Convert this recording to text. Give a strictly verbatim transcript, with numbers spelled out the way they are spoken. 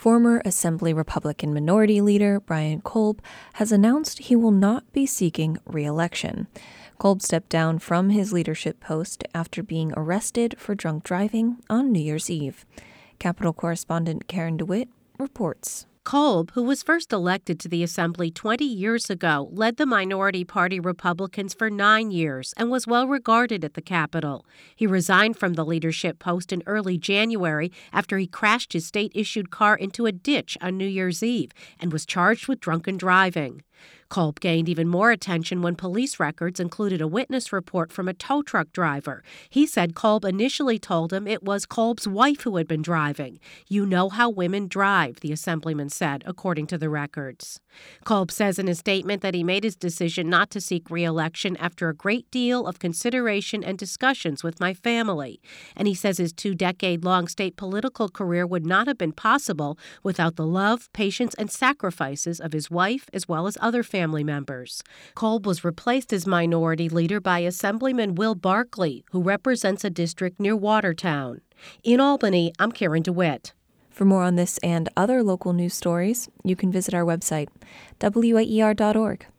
Former Assembly Republican Minority Leader Brian Kolb has announced he will not be seeking re-election. Kolb stepped down from his leadership post after being arrested for drunk driving on New Year's Eve. Capitol correspondent Karen DeWitt reports. Kolb, who was first elected to the Assembly twenty years ago, led the minority party Republicans for nine years and was well regarded at the Capitol. He resigned from the leadership post in early January after he crashed his state-issued car into a ditch on New Year's Eve and was charged with drunken driving. Kolb gained even more attention when police records included a witness report from a tow truck driver. He said Kolb initially told him it was Kolb's wife who had been driving. "You know how women drive," the assemblyman said, according to the records. Kolb says in a statement that he made his decision not to seek re-election after a great deal of consideration and discussions with my family. And he says his two-decade-long state political career would not have been possible without the love, patience, and sacrifices of his wife as well as other family members. Kolb was replaced as minority leader by Assemblyman Will Barkley, who represents a district near Watertown. In Albany, I'm Karen DeWitt. For more on this and other local news stories, you can visit our website, W A E R dot org.